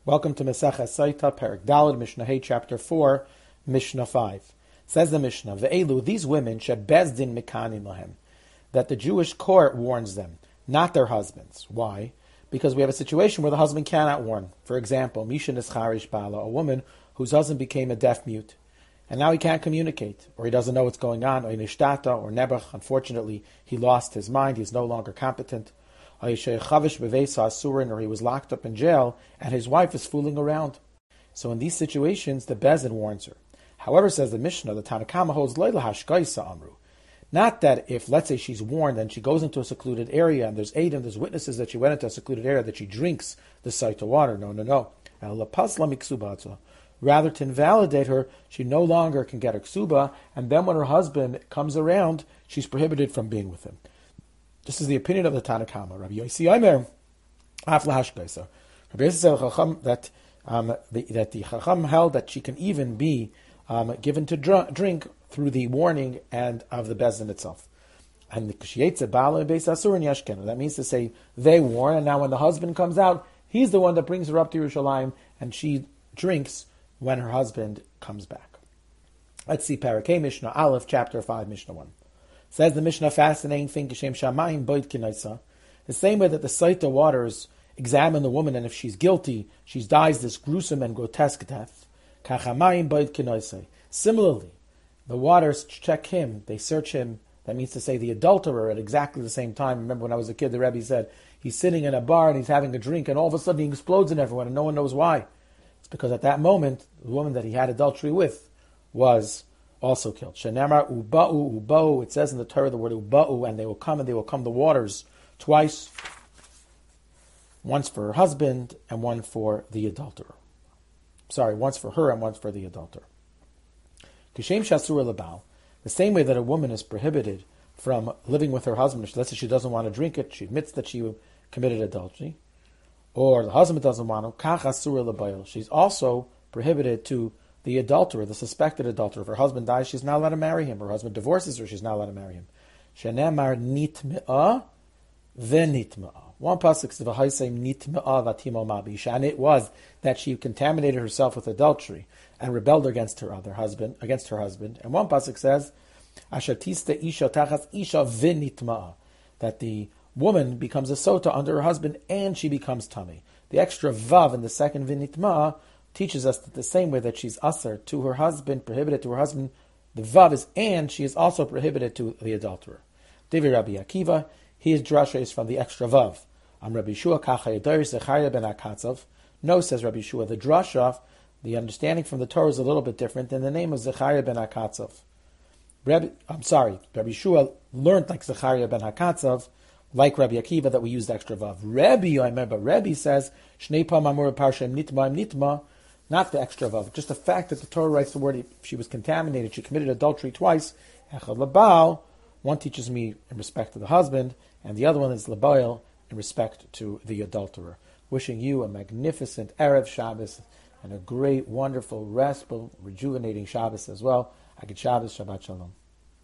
Welcome to Masechah Saita, Perek Daled, Mishnah Hey, Chapter 4, Mishnah 5. Says the Mishnah, Ve'elu, these women, shebezdin mikanin lahem, that the Jewish court warns them, not their husbands. Why? Because we have a situation where the husband cannot warn. For example, Misha Nischarish Bala, a woman whose husband became a deaf mute, and now he can't communicate, or he doesn't know what's going on, or Nishtata, or Nebuch, unfortunately, he lost his mind, he's no longer competent. Or he was locked up in jail, and his wife is fooling around. So in these situations, the Bezin warns her. However, says the Mishnah, the Tanna Kama holds Leila Hashkaisa Amru. Not that if, let's say, she's warned and she goes into a secluded area, and there's aid and there's witnesses that she went into a secluded area, that she drinks the Saita water. No. Rather, to invalidate her, she no longer can get her ksuba, and then when her husband comes around, she's prohibited from being with him. This is the opinion of the Tanna Kama. Rabbi Yossi Omer, Afla Hashkaisa. Rabbi Yossi said that the Chacham held that she can even be given to drink through the warning and of the Bezin itself. And the Kshiyetze Bala and Beis Asur and Yashkenu. That means to say they warn, and now when the husband comes out, he's the one that brings her up to Yerushalayim, and she drinks when her husband comes back. Let's see Parakeh Mishnah Aleph, Chapter 5, Mishnah 1. Says the Mishnah, fascinating thing, Kishem Shamayim Boid Kinaisa. The same way that the Saita waters examine the woman, and if she's guilty, she dies this gruesome and grotesque death. Kachamayim Boid Kinaisa. Similarly, the waters check him, they search him. That means to say the adulterer at exactly the same time. Remember when I was a kid, the Rebbe said, he's sitting in a bar and he's having a drink, and all of a sudden he explodes in everyone, and no one knows why. It's because at that moment, the woman that he had adultery with was also killed. Shenamar uba'u. It says in the Torah the word uba'u, and they will come the waters twice, once for her husband and one for the adulterer. Sorry, once for her and once for the adulterer. Kishem shasur lebal. The same way that a woman is prohibited from living with her husband, let's say she doesn't want to drink it, she admits that she committed adultery, or the husband doesn't want to, kach asur lebayil. She's also prohibited to the adulterer, the suspected adulterer. If her husband dies, she's not allowed to marry him. Her husband divorces her, she's not allowed to marry him. Shenemar nitme'ah v'nitme'ah. One pasuk says v'haisem nitme'ah v'timo mabish, and it was that she contaminated herself with adultery and rebelled against her husband. And one pasuk says ashatista isha tachas isha v'nitme'ah, that the woman becomes a sota under her husband and she becomes tummy. The extra vav in the second v'nitme'ah teaches us that the same way that she's asar to her husband, prohibited to her husband, the vav is and she is also prohibited to the adulterer. Devi Rabbi Akiva, his drasha is from the extra vav. Rabbi Shua kacha Zechariah ben Akatzav. No, says Rabbi Shua, the drasha, the understanding from the Torah is a little bit different than the name of Zechariah ben Akatzav. Rabbi Shua learned like Zechariah ben Akatzav, like Rabbi Akiva, that we use the extra vav. Rebbe says Shnei pam amur parshem nitma, not the extra vav, just the fact that the Torah writes the word, if she was contaminated, she committed adultery twice. Echad labal, one teaches me in respect to the husband, and the other one is labayil, in respect to the adulterer. Wishing you a magnificent Erev Shabbos and a great, wonderful, restful, rejuvenating Shabbos as well. Agid Shabbos, Shabbat Shalom.